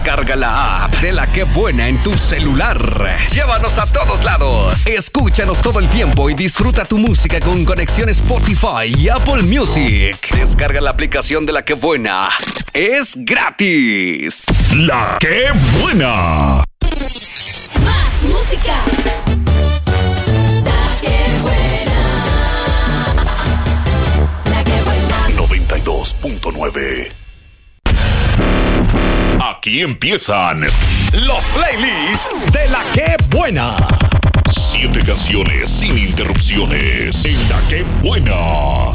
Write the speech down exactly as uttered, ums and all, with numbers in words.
Descarga la app de La Que Buena en tu celular. Llévanos a todos lados. Escúchanos todo el tiempo y disfruta tu música con conexión Spotify y Apple Music. Descarga la aplicación de La Que Buena. Es gratis. La Que Buena. Más música. La Que Buena. La Que Buena. noventa y dos punto nueve. Aquí empiezan los playlists de La Que Buena. Siete canciones sin interrupciones en La Que Buena.